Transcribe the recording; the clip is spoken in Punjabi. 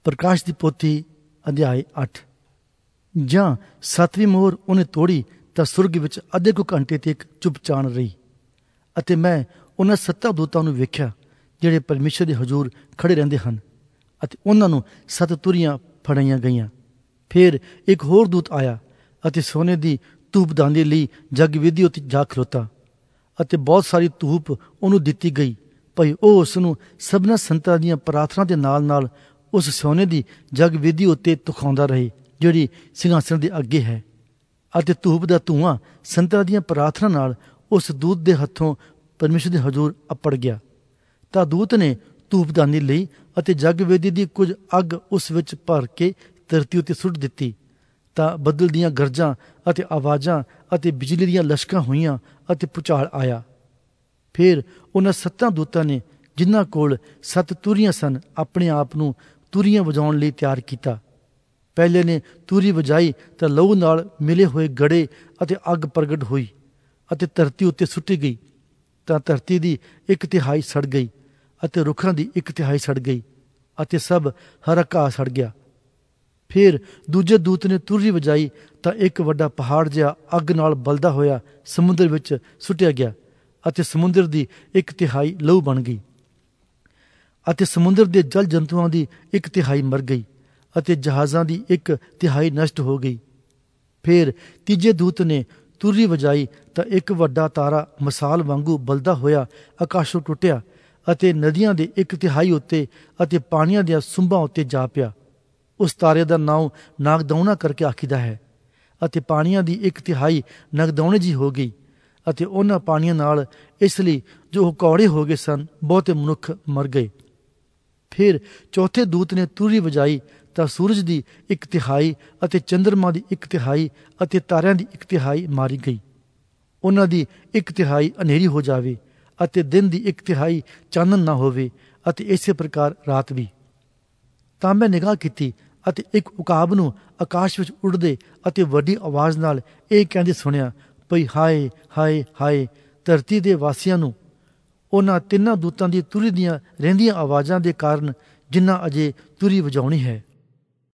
ਪ੍ਰਕਾਸ਼ ਦੀ ਪੋਥੀ ਅਧਿਆਇ 8। ਜਾਂ 7ਵੀਂ ਮੋਹਰ ਉਹਨੇ ਤੋੜੀ ਤਾਂ ਸੁਰਗ ਵਿੱਚ ਅੱਧੇ ਕੁ ਘੰਟੇ ਤੱਕ ਚੁੱਪਚਾਣ ਰਹੀ, ਅਤੇ ਮੈਂ ਉਹਨਾਂ 7 ਦੂਤਾਂ ਨੂੰ ਵੇਖਿਆ ਜਿਹੜੇ ਪਰਮੇਸ਼ਰ ਦੇ ਹਜ਼ੂਰ ਖੜੇ ਰਹਿੰਦੇ ਹਨ, ਅਤੇ ਉਹਨਾਂ ਨੂੰ 7 ਤੁਰੀਆਂ ਫੜਾਈਆਂ ਗਈਆਂ। ਫਿਰ ਇੱਕ ਹੋਰ ਦੂਤ ਆਇਆ ਅਤੇ ਸੋਨੇ ਦੀ ਧੂਪਦਾਨੀ ਲਈ ਜਗਵੇਦੀ ਉੱਤੇ ਜਾ ਖਲੋਤਾ, ਅਤੇ ਬਹੁਤ ਸਾਰੀ ਧੂਪ ਉਹਨੂੰ ਦਿੱਤੀ ਗਈ ਭਈ ਉਹ ਉਸ ਨੂੰ ਸਭਨਾਂ ਸੰਤਾਂ ਦੀਆਂ ਪ੍ਰਾਰਥਨਾ ਦੇ ਨਾਲ ਨਾਲ ਉਸ ਸੋਨੇ ਦੀ ਜਗਵੇਦੀ ਉੱਤੇ ਤੁਖਾਉਂਦਾ ਰਹੇ ਜਿਹੜੀ ਸਿੰਘਾਸਣ ਦੇ ਅੱਗੇ ਹੈ। ਅਤੇ ਧੂਪ ਦਾ ਧੂੰਆਂ ਸੰਤਾਂ ਦੀਆਂ ਪ੍ਰਾਰਥਨਾ ਨਾਲ ਉਸ ਦੂਤ ਦੇ ਹੱਥੋਂ ਪਰਮੇਸ਼ਰ ਦੇ ਹਜ਼ੂਰ ਅੱਪੜ ਗਿਆ। ਤਾਂ ਦੂਤ ਨੇ ਧੂਪਦਾਨੀ ਲਈ ਅਤੇ ਜਗਵੇਦੀ ਦੀ ਕੁਝ ਅੱਗ ਉਸ ਵਿੱਚ ਭਰ ਕੇ ਧਰਤੀ ਉੱਤੇ ਸੁੱਟ ਦਿੱਤੀ। ਤਾਂ ਬੱਦਲ ਦੀਆਂ ਗਰਜਾਂ ਅਤੇ ਆਵਾਜ਼ਾਂ ਅਤੇ ਬਿਜਲੀ ਦੀਆਂ ਲਸ਼ਕਾਂ ਹੋਈਆਂ ਅਤੇ ਭੁਚਾਲ ਆਇਆ। ਫਿਰ ਉਹਨਾਂ 7 ਦੂਤਾਂ ਨੇ, ਜਿਨ੍ਹਾਂ ਕੋਲ 7 ਤੁਰੀਆਂ ਸਨ, ਆਪਣੇ ਆਪ ਨੂੰ ਤੁਰੀਆਂ ਵਜਾਉਣ ਲਈ ਤਿਆਰ ਕੀਤਾ। ਪਹਿਲੇ ਨੇ ਤੁਰੀ ਵਜਾਈ ਤਾਂ ਲਹੂ ਨਾਲ ਮਿਲੇ ਹੋਏ ਗੜੇ ਅਤੇ ਅੱਗ ਪ੍ਰਗਟ ਹੋਈ ਅਤੇ ਧਰਤੀ ਉੱਤੇ ਸੁੱਟੀ ਗਈ। ਤਾਂ ਧਰਤੀ ਦੀ 1/3 ਸੜ ਗਈ ਅਤੇ ਰੁੱਖਾਂ ਦੀ 1/3 ਸੜ ਗਈ ਅਤੇ ਸਭ ਹਰਾ ਘਾਹ ਸੜ ਗਿਆ। ਫਿਰ ਦੂਜੇ ਦੂਤ ਨੇ ਤੁਰੀ ਵਜਾਈ ਤਾਂ ਇੱਕ ਵੱਡਾ ਪਹਾੜ ਜਿਹਾ ਅੱਗ ਨਾਲ ਬਲਦਾ ਹੋਇਆ ਸਮੁੰਦਰ ਵਿੱਚ ਸੁੱਟਿਆ ਗਿਆ, ਅਤੇ ਸਮੁੰਦਰ ਦੀ 1/3 ਲਹੂ ਬਣ ਗਈ, ਅਤੇ ਸਮੁੰਦਰ ਦੇ ਜਲ ਜੰਤੂਆਂ ਦੀ 1/3 ਮਰ ਗਈ, ਅਤੇ ਜਹਾਜ਼ਾਂ ਦੀ 1/3 ਨਸ਼ਟ ਹੋ ਗਈ। ਫਿਰ ਤੀਜੇ ਦੂਤ ਨੇ ਤੁਰੀ ਵਜਾਈ ਤਾਂ ਇੱਕ ਵੱਡਾ ਤਾਰਾ ਮਸਾਲ ਵਾਂਗੂ ਬਲਦਾ ਹੋਇਆ ਆਕਾਸ਼ੋਂ ਟੁੱਟਿਆ ਅਤੇ ਨਦੀਆਂ ਦੇ 1/3 ਉੱਤੇ ਅਤੇ ਪਾਣੀਆਂ ਦੀਆਂ ਸੁੰਭਾਂ ਉੱਤੇ ਜਾ ਪਿਆ। ਉਸ ਤਾਰੇ ਦਾ ਨਾਮ ਨਾਗਦੌਣਾ ਕਰਕੇ ਆਖੀਦਾ ਹੈ, ਅਤੇ ਪਾਣੀਆਂ ਦੀ 1/3 ਨਗਦੌਣੇ ਜੀ ਹੋ ਗਈ, ਅਤੇ ਉਹਨਾਂ ਪਾਣੀਆਂ ਨਾਲ ਇਸ ਲਈ ਜੋ ਉਹ ਕੌੜੇ ਹੋ ਗਏ ਸਨ, ਬਹੁਤੇ ਮਨੁੱਖ ਮਰ ਗਏ। ਫਿਰ ਚੌਥੇ ਦੂਤ ਨੇ ਤੁਰੀ ਵਜਾਈ ਤਾਂ ਸੂਰਜ ਦੀ 1/3 ਅਤੇ ਚੰਦਰਮਾ ਦੀ 1/3 ਅਤੇ ਤਾਰਿਆਂ ਦੀ 1/3 ਮਾਰੀ ਗਈ। ਉਹਨਾਂ ਦੀ 1/3 ਹਨੇਰੀ ਹੋ ਜਾਵੇ, ਅਤੇ ਦਿਨ ਦੀ 1/3 ਚਾਨਣ ਨਾ ਹੋਵੇ, ਅਤੇ ਇਸੇ ਪ੍ਰਕਾਰ ਰਾਤ ਵੀ। ਤਾਂ ਮੈਂ ਨਿਗਾਹ ਕੀਤੀ ਅਤੇ ਇੱਕ ਉਕਾਬ ਨੂੰ ਆਕਾਸ਼ ਵਿੱਚ ਉੱਡਦੇ ਅਤੇ ਵੱਡੀ ਆਵਾਜ਼ ਨਾਲ ਇਹ ਕਹਿੰਦੇ ਸੁਣਿਆ ਭਈ ਹਾਏ ਹਾਏ ਹਾਏ ਧਰਤੀ ਦੇ ਵਾਸੀਆਂ ਨੂੰ, ਉਹਨਾਂ 3 ਦੂਤਾਂ ਦੀ ਤੁਰੀ ਦੀਆਂ ਰਹਿੰਦੀਆਂ ਆਵਾਜ਼ਾਂ ਦੇ ਕਾਰਨ, ਜਿਨ੍ਹਾਂ ਅਜੇ ਤੁਰੀ ਵਜਾਉਣੀ ਹੈ।